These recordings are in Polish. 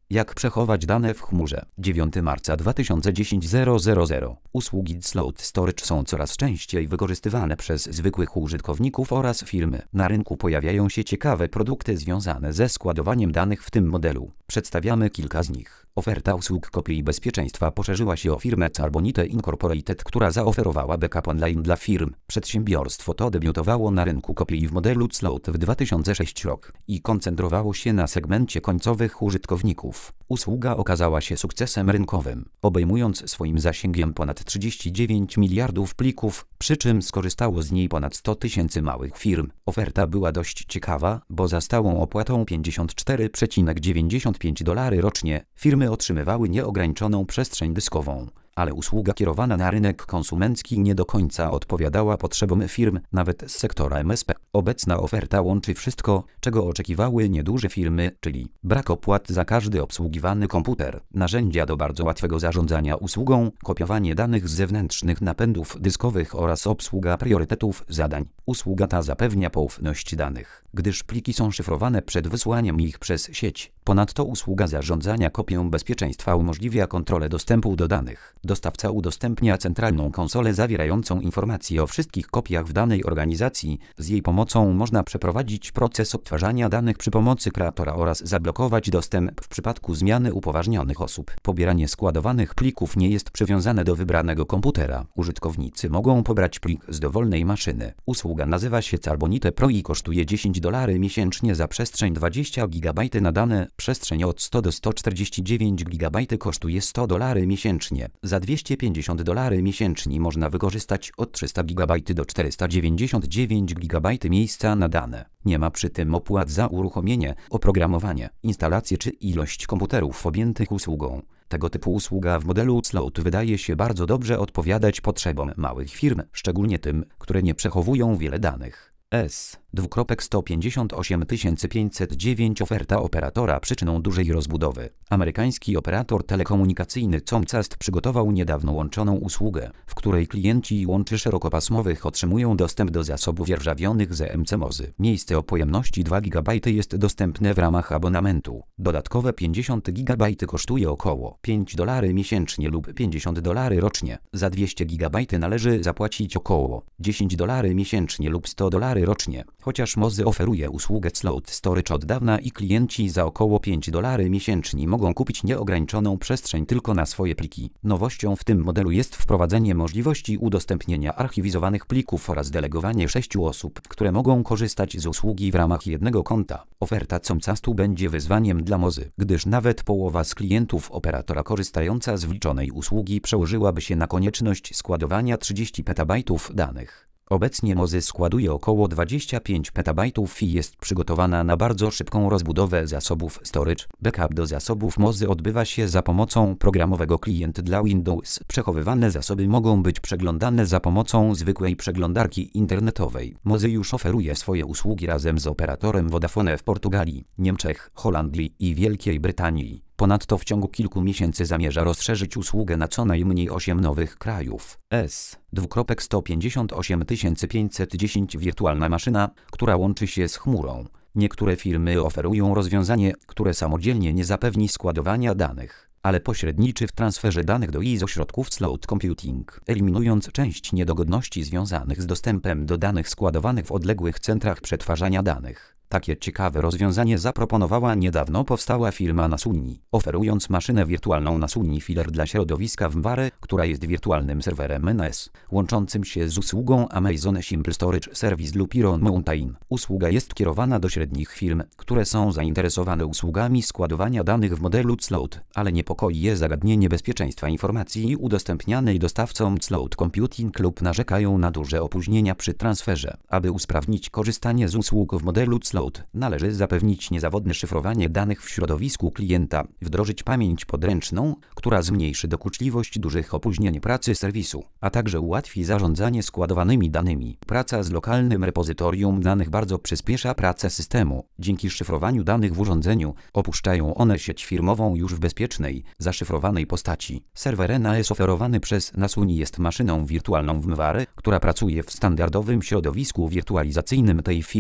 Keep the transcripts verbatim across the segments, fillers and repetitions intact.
Jak przechować dane w chmurze? dziewiątego marca dwa tysiące dziesiątego. Usługi Cloud Storage są coraz częściej wykorzystywane przez zwykłych użytkowników oraz firmy. Na rynku pojawiają się ciekawe produkty związane ze składowaniem danych w tym modelu. Przedstawiamy kilka z nich. Oferta usług kopii i bezpieczeństwa poszerzyła się o firmę Carbonite Incorporated, która zaoferowała backup online dla firm. Przedsiębiorstwo to debiutowało na rynku kopii w modelu Cloud w dwa tysiące szóstym roku i koncentrowało się na segmencie końcowych użytkowników. Usługa okazała się sukcesem rynkowym, obejmując swoim zasięgiem ponad trzydzieści dziewięć miliardów plików, przy czym skorzystało z niej ponad sto tysięcy małych firm. Oferta była dość ciekawa, bo za stałą opłatą pięćdziesiąt cztery przecinek dziewięćdziesiąt pięć dolarów rocznie firmy otrzymywały nieograniczoną przestrzeń dyskową. Ale usługa kierowana na rynek konsumencki nie do końca odpowiadała potrzebom firm, nawet z sektora M S P. Obecna oferta łączy wszystko, czego oczekiwały nieduże firmy, czyli brak opłat za każdy obsługiwany komputer, narzędzia do bardzo łatwego zarządzania usługą, kopiowanie danych z zewnętrznych napędów dyskowych oraz obsługa priorytetów zadań. Usługa ta zapewnia poufność danych, gdyż pliki są szyfrowane przed wysłaniem ich przez sieć. Ponadto usługa zarządzania kopią bezpieczeństwa umożliwia kontrolę dostępu do danych. Dostawca udostępnia centralną konsolę zawierającą informacje o wszystkich kopiach w danej organizacji. Z jej pomocą można przeprowadzić proces odtwarzania danych przy pomocy kreatora oraz zablokować dostęp w przypadku zmiany upoważnionych osób. Pobieranie składowanych plików nie jest przywiązane do wybranego komputera. Użytkownicy mogą pobrać plik z dowolnej maszyny. Usługa nazywa się Carbonite Pro i kosztuje dziesięć dolarów miesięcznie za przestrzeń dwadzieścia gigabajtów na dane. Przestrzeń od sto do stu czterdziestu dziewięciu gigabajtów kosztuje sto dolarów miesięcznie. Za dwieście pięćdziesiąt dolarów miesięcznie można wykorzystać od trzysta gigabajtów do czterysta dziewięćdziesiąt dziewięć gigabajtów miejsca na dane. Nie ma przy tym opłat za uruchomienie, oprogramowanie, instalację czy ilość komputerów objętych usługą. Tego typu usługa w modelu Cloud wydaje się bardzo dobrze odpowiadać potrzebom małych firm, szczególnie tym, które nie przechowują wiele danych. S sto pięćdziesiąt osiem tysięcy pięćset dziewięć Oferta operatora przyczyną dużej rozbudowy. Amerykański operator telekomunikacyjny Comcast przygotował niedawno łączoną usługę, w której klienci łączy szerokopasmowych otrzymują dostęp do zasobów dzierżawionych z M C Mozy. Miejsce o pojemności dwa gigabajty jest dostępne w ramach abonamentu. Dodatkowe pięćdziesiąt gigabajtów kosztuje około pięć dolarów miesięcznie lub pięćdziesiąt dolarów rocznie. Za dwieście gigabajtów należy zapłacić około dziesięć dolarów miesięcznie lub sto dolarów rocznie. Chociaż Mozy oferuje usługę Cloud Storage od dawna i klienci za około pięć dolarów miesięcznie mogą kupić nieograniczoną przestrzeń tylko na swoje pliki. Nowością w tym modelu jest wprowadzenie możliwości udostępnienia archiwizowanych plików oraz delegowanie sześciu osób, które mogą korzystać z usługi w ramach jednego konta. Oferta Comcastu będzie wyzwaniem dla Mozy, gdyż nawet połowa z klientów operatora korzystająca z wliczonej usługi przełożyłaby się na konieczność składowania trzydziestu petabajtów danych. Obecnie Mozy składuje około dwadzieścia pięć petabajtów i jest przygotowana na bardzo szybką rozbudowę zasobów storage. Backup do zasobów Mozy odbywa się za pomocą programowego klient dla Windows. Przechowywane zasoby mogą być przeglądane za pomocą zwykłej przeglądarki internetowej. Mozy już oferuje swoje usługi razem z operatorem Vodafone w Portugalii, Niemczech, Holandii i Wielkiej Brytanii. Ponadto w ciągu kilku miesięcy zamierza rozszerzyć usługę na co najmniej osiem nowych krajów. S sto pięćdziesiąt osiem tysięcy pięćset dziesięć Wirtualna maszyna, która łączy się z chmurą. Niektóre firmy oferują rozwiązanie, które samodzielnie nie zapewni składowania danych, ale pośredniczy w transferze danych do I Z ośrodków Cloud Computing, eliminując część niedogodności związanych z dostępem do danych składowanych w odległych centrach przetwarzania danych. Takie ciekawe rozwiązanie zaproponowała niedawno powstała firma Nasuni, oferując maszynę wirtualną Nasuni Filler dla środowiska VMware, która jest wirtualnym serwerem N S, łączącym się z usługą Amazon Simple Storage Service lub Iron Mountain. Usługa jest kierowana do średnich firm, które są zainteresowane usługami składowania danych w modelu Cloud, ale niepokoi je zagadnienie bezpieczeństwa informacji udostępnianej dostawcom Cloud Computing lub narzekają na duże opóźnienia przy transferze. Aby usprawnić korzystanie z usług w modelu Cloud, należy zapewnić niezawodne szyfrowanie danych w środowisku klienta, wdrożyć pamięć podręczną, która zmniejszy dokuczliwość dużych opóźnień pracy serwisu, a także ułatwi zarządzanie składowanymi danymi. Praca z lokalnym repozytorium danych bardzo przyspiesza pracę systemu. Dzięki szyfrowaniu danych w urządzeniu opuszczają one sieć firmową już w bezpiecznej, zaszyfrowanej postaci. Serwer N A S oferowany przez Nasuni jest maszyną wirtualną VMware, która pracuje w standardowym środowisku wirtualizacyjnym tej firmy.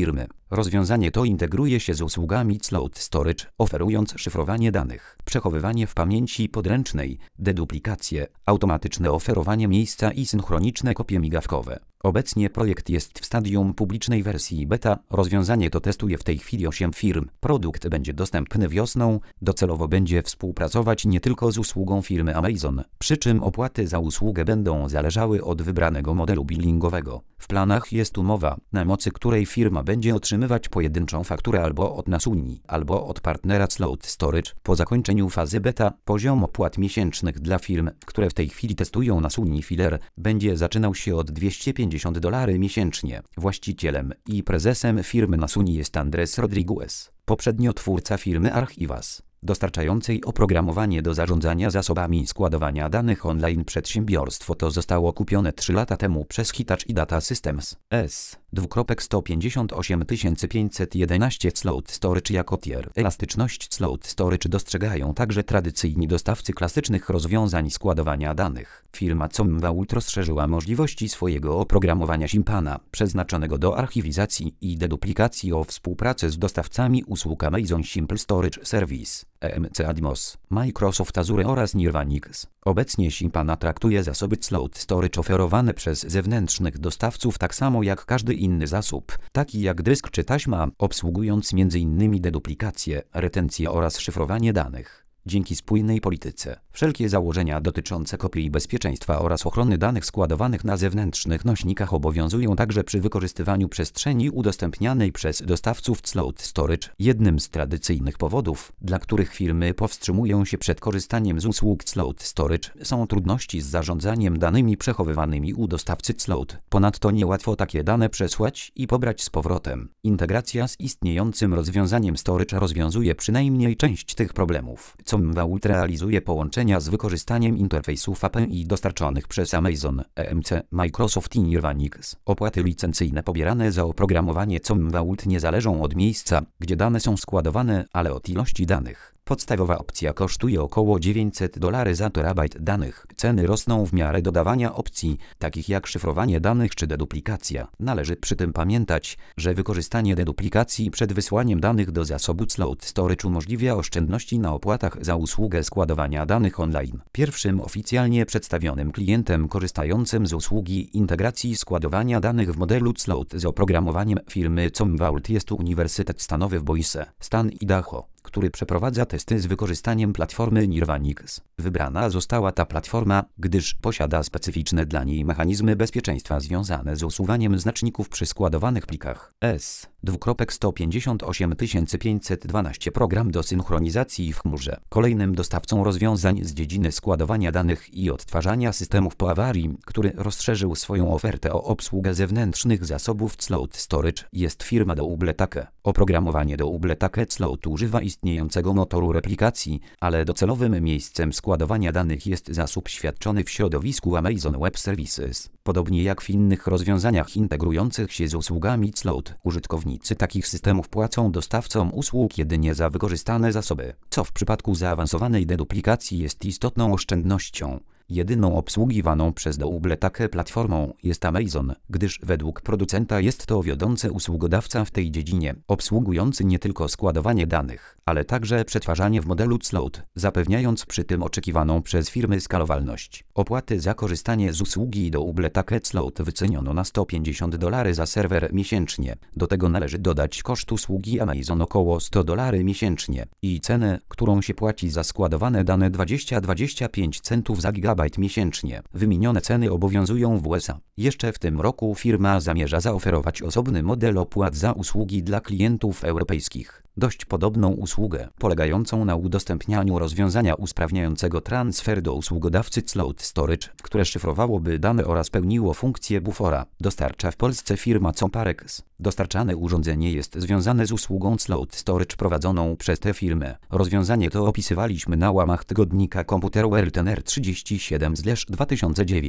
Rozwiązanie to integruje się z usługami Cloud Storage, oferując szyfrowanie danych, przechowywanie w pamięci podręcznej, deduplikację, automatyczne oferowanie miejsca i synchroniczne kopie migawkowe. Obecnie projekt jest w stadium publicznej wersji beta. Rozwiązanie to testuje w tej chwili osiem firm. Produkt będzie dostępny wiosną. Docelowo będzie współpracować nie tylko z usługą firmy Amazon, przy czym opłaty za usługę będą zależały od wybranego modelu billingowego. W planach jest umowa, na mocy której firma będzie otrzymywać pojedynczą fakturę albo od nas Unii, albo od partnera Cloud Storage. Po zakończeniu fazy beta, poziom opłat miesięcznych dla firm, które w tej chwili testują nas Unii Filer, będzie zaczynał się od dwieście pięćdziesiąt dolarów miesięcznie. Właścicielem i prezesem firmy Nasuni jest Andres Rodriguez, poprzednio twórca firmy Archivas, dostarczającej oprogramowanie do zarządzania zasobami składowania danych online. Przedsiębiorstwo to zostało kupione trzy lata temu przez Hitachi Data Systems S. sto pięćdziesiąt osiem tysięcy pięćset jedenaście Cloud Storage jako tier. Elastyczność Cloud Storage dostrzegają także tradycyjni dostawcy klasycznych rozwiązań składowania danych. Firma Commvault rozszerzyła możliwości swojego oprogramowania Simpana, przeznaczonego do archiwizacji i deduplikacji, o współpracę z dostawcami usług Amazon Simple Storage Service, E M C Atmos, Microsoft Azure oraz Nirvanix. Obecnie Simpana traktuje zasoby Cloud Storage oferowane przez zewnętrznych dostawców tak samo jak każdy inny zasób, taki jak dysk czy taśma, obsługując między innymi deduplikację, retencję oraz szyfrowanie danych. Dzięki spójnej polityce, wszelkie założenia dotyczące kopii i bezpieczeństwa oraz ochrony danych składowanych na zewnętrznych nośnikach obowiązują także przy wykorzystywaniu przestrzeni udostępnianej przez dostawców Cloud Storage. Jednym z tradycyjnych powodów, dla których firmy powstrzymują się przed korzystaniem z usług Cloud Storage, są trudności z zarządzaniem danymi przechowywanymi u dostawcy Cloud. Ponadto niełatwo takie dane przesłać i pobrać z powrotem. Integracja z istniejącym rozwiązaniem Storage rozwiązuje przynajmniej część tych problemów. Commvault realizuje połączenia z wykorzystaniem interfejsów A P I dostarczonych przez Amazon, E M C, Microsoft i Nirvanix. Opłaty licencyjne pobierane za oprogramowanie Commvault nie zależą od miejsca, gdzie dane są składowane, ale od ilości danych. Podstawowa opcja kosztuje około dziewięćset dolarów za terabajt danych. Ceny rosną w miarę dodawania opcji, takich jak szyfrowanie danych czy deduplikacja. Należy przy tym pamiętać, że wykorzystanie deduplikacji przed wysłaniem danych do zasobu Cloud Storage umożliwia oszczędności na opłatach za usługę składowania danych online. Pierwszym oficjalnie przedstawionym klientem korzystającym z usługi integracji składowania danych w modelu Cloud z oprogramowaniem firmy Commvault jest Uniwersytet Stanowy w Boise, stan Idaho, który przeprowadza testy z wykorzystaniem platformy Nirvanix. Wybrana została ta platforma, gdyż posiada specyficzne dla niej mechanizmy bezpieczeństwa związane z usuwaniem znaczników przy składowanych plikach. S. sto pięćdziesiąt osiem tysięcy pięćset dwanaście Program do synchronizacji w chmurze. Kolejnym dostawcą rozwiązań z dziedziny składowania danych i odtwarzania systemów po awarii, który rozszerzył swoją ofertę o obsługę zewnętrznych zasobów Cloud Storage, jest firma Doubletake. Oprogramowanie Doubletake Cloud używa istniejącego motoru replikacji, ale docelowym miejscem składowania danych jest zasób świadczony w środowisku Amazon Web Services. Podobnie jak w innych rozwiązaniach integrujących się z usługami Cloud, użytkownicy takich systemów płacą dostawcom usług jedynie za wykorzystane zasoby, co w przypadku zaawansowanej deduplikacji jest istotną oszczędnością. Jedyną obsługiwaną przez Doubletake platformą jest Amazon, gdyż według producenta jest to wiodący usługodawca w tej dziedzinie, obsługujący nie tylko składowanie danych, ale także przetwarzanie w modelu Cloud, zapewniając przy tym oczekiwaną przez firmy skalowalność. Opłaty za korzystanie z usługi Doubletake Cloud wyceniono na sto pięćdziesiąt dolarów za serwer miesięcznie. Do tego należy dodać koszt usługi Amazon około sto dolarów miesięcznie i cenę, którą się płaci za składowane dane dwadzieścia do dwudziestu pięciu centów za gigabajt miesięcznie. Wymienione ceny obowiązują w U S A. Jeszcze w tym roku firma zamierza zaoferować osobny model opłat za usługi dla klientów europejskich. Dość podobną usługę, polegającą na udostępnianiu rozwiązania usprawniającego transfer do usługodawcy Cloud Storage, które szyfrowałoby dane oraz pełniło funkcję bufora, dostarcza w Polsce firma Comparex. Dostarczane urządzenie jest związane z usługą Cloud Storage prowadzoną przez tę firmę. Rozwiązanie to opisywaliśmy na łamach tygodnika Computerware N R trzydzieści siedem dwa tysiące dziewięć.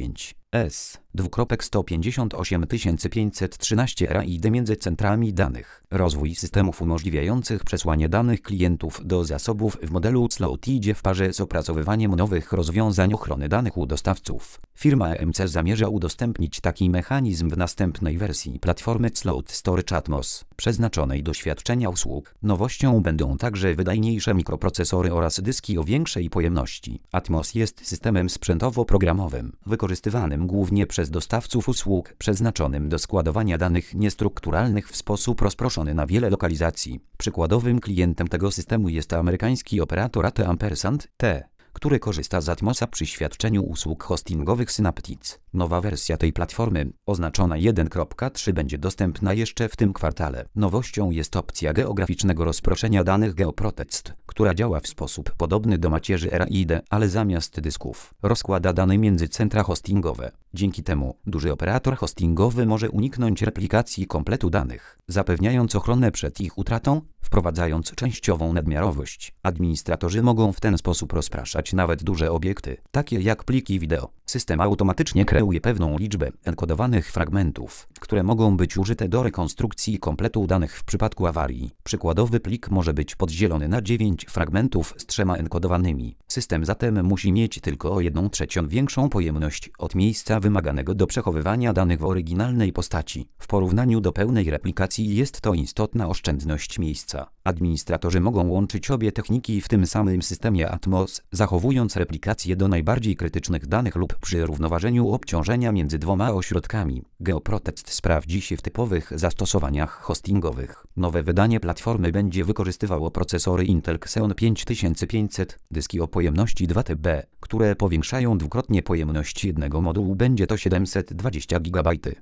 S sto pięćdziesiąt osiem tysięcy pięćset trzynaście R A I D między centrami danych. Rozwój systemów umożliwiających przesłanie danych klientów do zasobów w modelu cloud idzie w parze z opracowywaniem nowych rozwiązań ochrony danych u dostawców. Firma E M C zamierza udostępnić taki mechanizm w następnej wersji platformy Cloud Storage Atmos, przeznaczonej do świadczenia usług. Nowością będą także wydajniejsze mikroprocesory oraz dyski o większej pojemności. Atmos jest systemem sprzętowo-programowym, wykorzystywanym głównie przez dostawców usług, przeznaczonym do składowania danych niestrukturalnych w sposób rozproszony na wiele lokalizacji. Przykładowym klientem tego systemu jest amerykański operator A T Ampersand T, który korzysta z Atmosa przy świadczeniu usług hostingowych Synaptics. Nowa wersja tej platformy, oznaczona jeden kropka trzy, będzie dostępna jeszcze w tym kwartale. Nowością jest opcja geograficznego rozproszenia danych GeoProtect, która działa w sposób podobny do macierzy R A I D, ale zamiast dysków rozkłada dane między centra hostingowe. Dzięki temu duży operator hostingowy może uniknąć replikacji kompletu danych, zapewniając ochronę przed ich utratą, wprowadzając częściową nadmiarowość. Administratorzy mogą w ten sposób rozpraszać nawet duże obiekty, takie jak pliki wideo. System automatycznie kreuje pewną liczbę enkodowanych fragmentów, które mogą być użyte do rekonstrukcji kompletu danych w przypadku awarii. Przykładowy plik może być podzielony na dziewięć fragmentów z trzema enkodowanymi. System zatem musi mieć tylko o jedną trzecią większą pojemność od miejsca wymaganego do przechowywania danych w oryginalnej postaci. W porównaniu do pełnej replikacji jest to istotna oszczędność miejsca. Administratorzy mogą łączyć obie techniki w tym samym systemie Atmos, zachowując replikację do najbardziej krytycznych danych lub przy równoważeniu obciążenia między dwoma ośrodkami. GeoProtect sprawdzi się w typowych zastosowaniach hostingowych. Nowe wydanie platformy będzie wykorzystywało procesory Intel Xeon pięć tysięcy pięćset, dyski o pojemności dwa terabajty, które powiększają dwukrotnie pojemność jednego modułu, będzie to siedemset dwadzieścia gigabajtów.